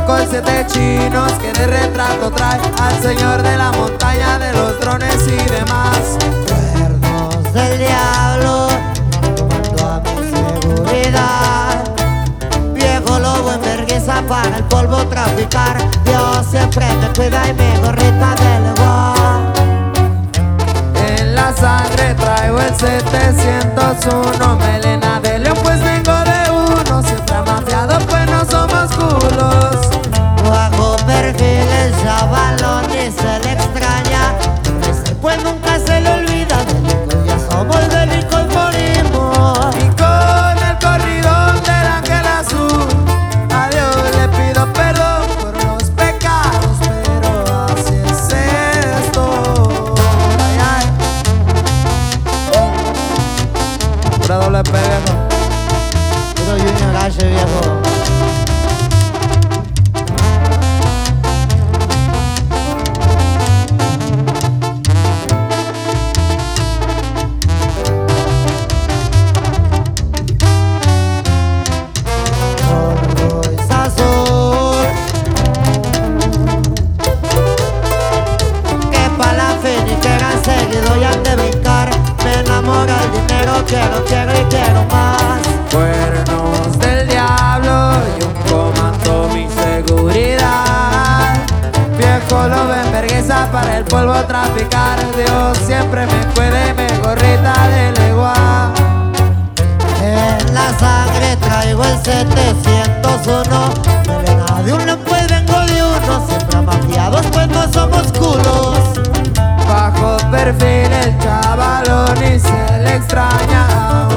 con 7 chinos que de retrato trae al señor de la montaña de los drones y demás. Cuernos del diablo, junto a mi seguridad. Viejo lobo en vergüenza para el polvo traficar. Dios siempre me cuida y mi gorrita de leguán. En la sangre traigo el 701, melena de león pues vengo de uno. Siempre amafiado pues no somos culos. Bajo perfil el chavalón y se le extraña. Ese pues nunca se le olvida. Delicos ya somos, delicos morimos. Y con el corridón del ángel azul, a Dios le pido perdón por los pecados, pero así es esto. Ay, ay. Pura doble P, viejo. Puro Junior H, viejo. Quiero más. Cuernos del diablo y un comando mi seguridad. Viejo lobo en vergüenza para el polvo traficar. Dios siempre me cuide, me gorrita de legua. En la sangre traigo el 701. Melena de un león pues vengo de uno. Siempre amafiados pues no somos culos. Bajo perfil el chavalón y se le extraña.